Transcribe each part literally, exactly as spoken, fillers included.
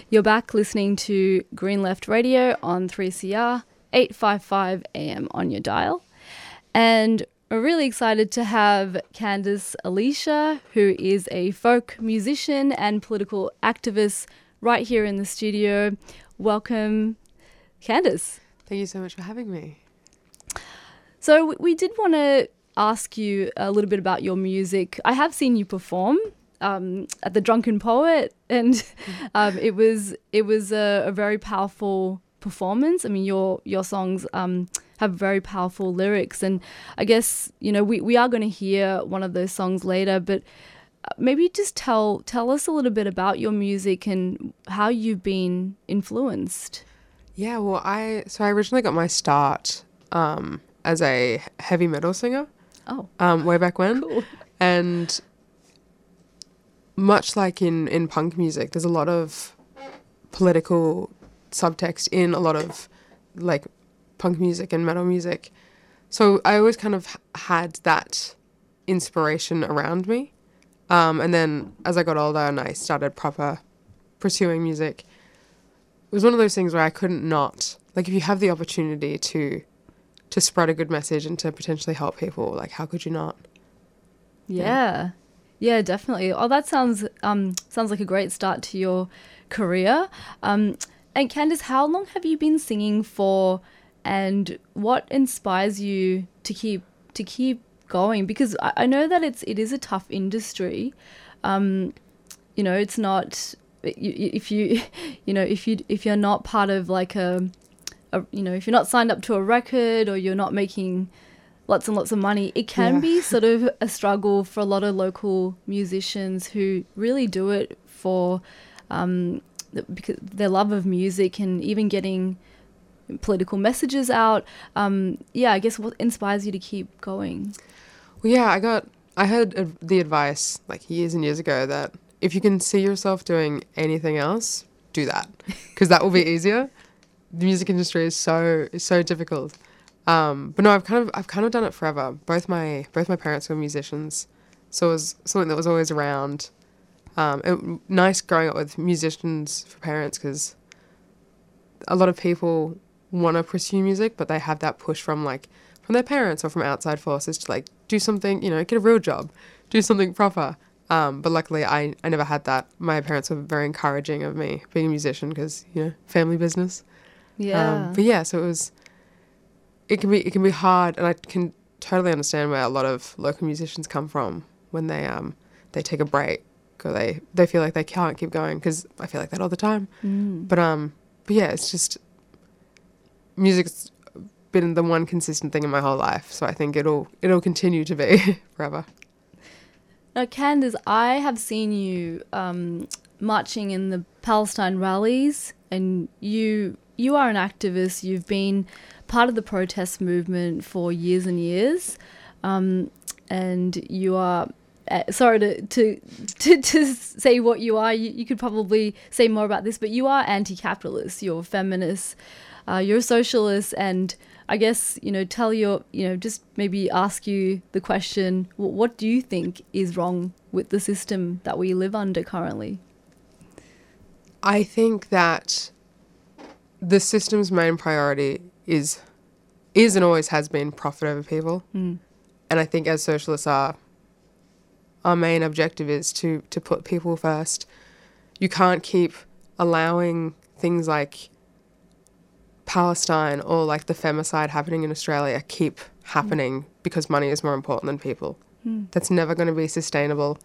You're back listening to Green Left Radio on three C R, eight fifty-five A M on your dial. And we're really excited to have Candice Alicia, who is a folk musician and political activist, right here in the studio. Welcome, Candice. Thank you so much for having me. So we did want to ask you a little bit about your music. I have seen you perform um, at the Drunken Poet, and um, it was it was a, a very powerful performance. I mean, your your songs um, have very powerful lyrics, and I guess you know we, we are going to hear one of those songs later. But maybe just tell tell us a little bit about your music and how you've been influenced. Yeah, well, I so I originally got my start um, as a heavy metal singer. Oh, um, way back when, cool. And much like in, in punk music, there's a lot of political subtext in a lot of like punk music and metal music. So I always kind of had that inspiration around me. Um, and then as I got older and I started proper pursuing music, it was one of those things where I couldn't not, like if you have the opportunity to to spread a good message and to potentially help people, like how could you not? Yeah. yeah. Yeah, definitely. Oh, that sounds um sounds like a great start to your career. Um, and Candice, how long have you been singing for, and what inspires you to keep to keep going? Because I, I know that it's it is a tough industry. Um, you know, it's not if you you know if you if you're not part of like a, a you know if you're not signed up to a record, or you're not making lots and lots of money, it can yeah. be sort of a struggle for a lot of local musicians who really do it for um, because their love of music and even getting political messages out. Um, yeah, I guess what inspires you to keep going? Well, yeah, I got, I heard uh, the advice like years and years ago that if you can see yourself doing anything else, do that, because that will be easier. The music industry is so, is so difficult. Um, but no, I've kind of I've kind of done it forever. Both my both my parents were musicians, so it was something that was always around. Um, it, nice growing up with musicians for parents, because a lot of people want to pursue music, but they have that push from like from their parents or from outside forces to like do something, you know, get a real job, do something proper. Um, but luckily, I I never had that. My parents were very encouraging of me being a musician, because you know, family business. Yeah. Um, but yeah, so it was. It can be it can be hard, and I can totally understand where a lot of local musicians come from when they um they take a break, or they, they feel like they can't keep going, because I feel like that all the time. Mm. But um but yeah, it's just music's been the one consistent thing in my whole life, so I think it'll it'll continue to be forever. Now, Candice, I have seen you um, marching in the Palestine rallies, and you you are an activist. You've been part of the protest movement for years and years, um, and you are uh, sorry to, to to to say what you are. You, you could probably say more about this, but you are anti-capitalist. You're a feminist. Uh, you're a socialist, and I guess you know tell your you know just maybe ask you the question: wh- what do you think is wrong with the system that we live under currently? I think that the system's main priority is is and always has been profit over people. Mm. And I think as socialists, our, our main objective is to, to put people first. You can't keep allowing things like Palestine or like the femicide happening in Australia keep happening mm. because money is more important than people. Mm. That's never going to be sustainable.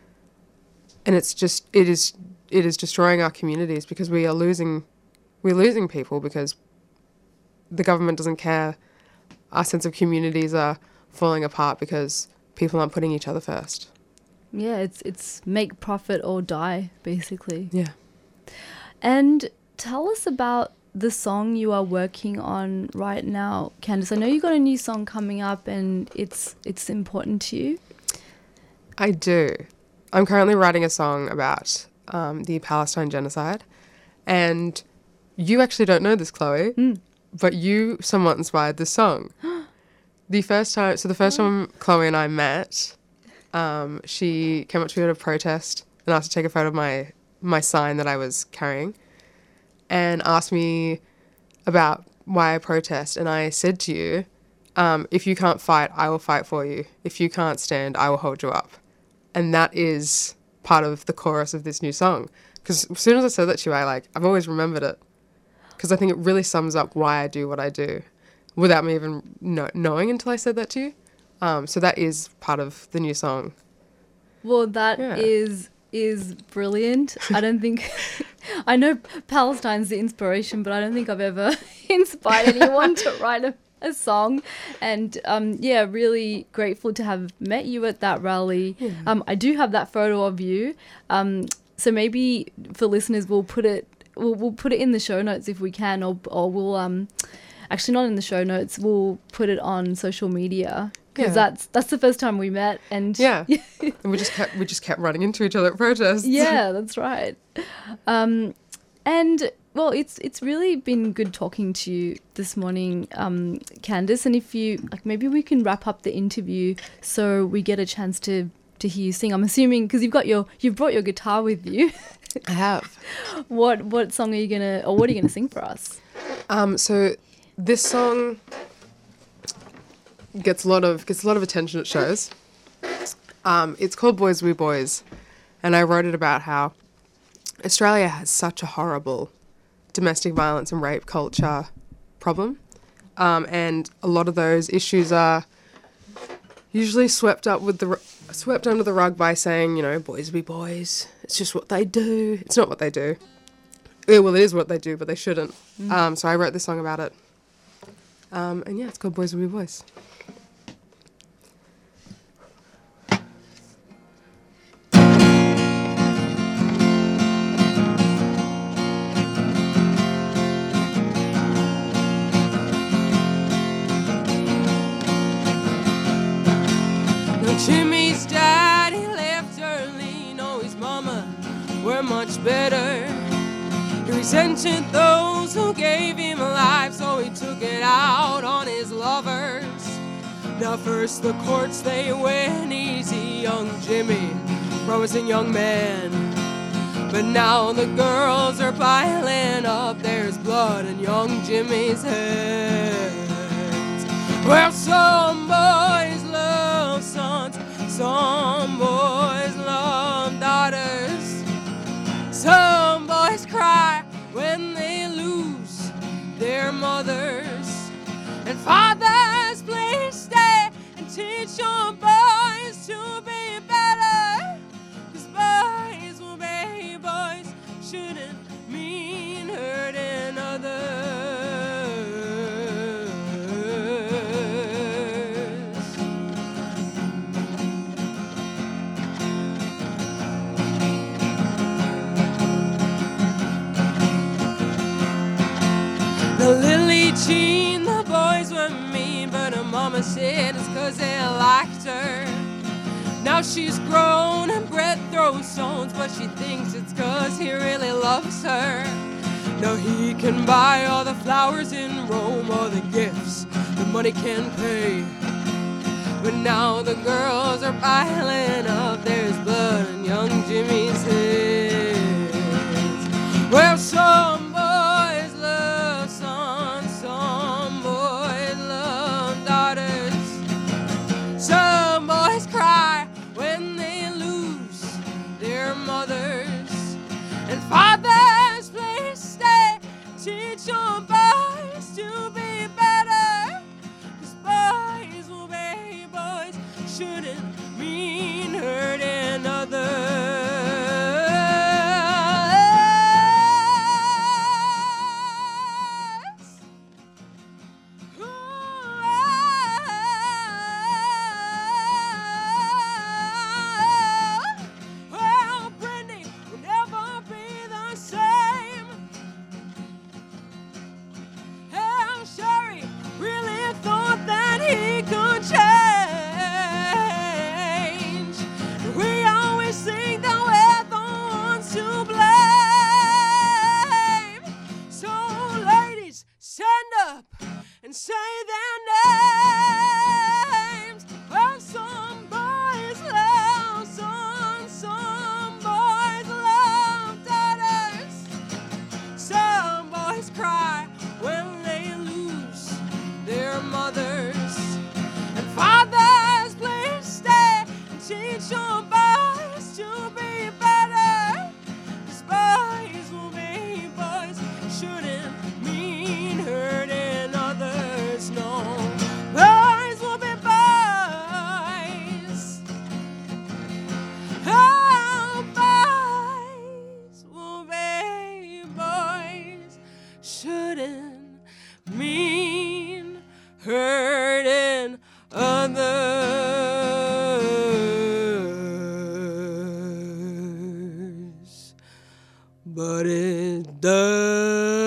And it's just, it is, it is destroying our communities, because we are losing, we're losing people because the government doesn't care. Our sense of communities are falling apart because people aren't putting each other first. Yeah, it's it's make profit or die, basically. Yeah. And tell us about the song you are working on right now, Candice. I know you got a new song coming up, and it's it's important to you. I do. I'm currently writing a song about um, the Palestine genocide, and you actually don't know this, Chloe. Mm. But you somewhat inspired this song. The first time, so the first time Chloe and I met, um, she came up to me at a protest and asked to take a photo of my, my sign that I was carrying. and asked me about why I protest. And I said to you, um, if you can't fight, I will fight for you. If you can't stand, I will hold you up. And that is part of the chorus of this new song. Because as soon as I said that to you, I like, I've always remembered it. Because I think it really sums up why I do what I do without me even know- knowing until I said that to you. Um, so that is part of the new song. Well, that Yeah. is is brilliant. I don't think I know Palestine's the inspiration, but I don't think I've ever inspired anyone to write a, a song. And um, yeah, really grateful to have met you at that rally. Yeah. Um, I do have that photo of you. Um, so maybe for listeners, we'll put it we'll, we'll put it in the show notes if we can, or or we'll um actually not in the show notes. We'll put it on social media. Because Yeah. that's that's the first time we met, and Yeah, and we just kept we just kept running into each other at protests. yeah, that's right. Um, and well, it's it's really been good talking to you this morning, um, Candice. And if you like, maybe we can wrap up the interview so we get a chance to to hear you sing. I'm assuming because you've got your you've brought your guitar with you. I have. What what song are you gonna or what are you gonna sing for us? Um, so this song gets a lot of gets a lot of attention at shows. Um, it's called Boys We Boys, and I wrote it about how Australia has such a horrible domestic violence and rape culture problem, um, and a lot of those issues are usually swept up with the r- swept under the rug by saying, you know, boys be boys. It's just what they do. It's not what they do. Yeah, well, it is what they do, but they shouldn't. Mm. Um, so I wrote this song about it. Um, and yeah, it's called Boys Will Be Boys. No, Jimmy's daddy left early. No, his mama were much better. He resented those who gave him life, so he took it out on his lovers. Now first the courts, they went easy, young Jimmy, promising young man. But now the girls are piling up, there's blood in young Jimmy's hands. Well, some boys love sons, some boys love daughters. Some boys cry when they lose their mothers. And fathers, please stay and teach your boys to be better. 'Cause boys will be boys shouldn't mean hurting others. The Lily Jean, the boys were mean, but her mama said it's 'cause they liked her. Now she's grown and Brett throws stones, but she thinks it's 'cause he really loves her. Now he can buy all the flowers in Rome, all the gifts the money can pay. But now the girls are piling up, there's blood in young Jimmy's hands. Well, some boys love sons, some boys love daughters. Some boys cry when they lose their mothers. And fathers, please stay, teach your boys to be better. 'Cause boys will be boys shouldn't mean hurting others. boys shouldn't mean hurting others, but it does.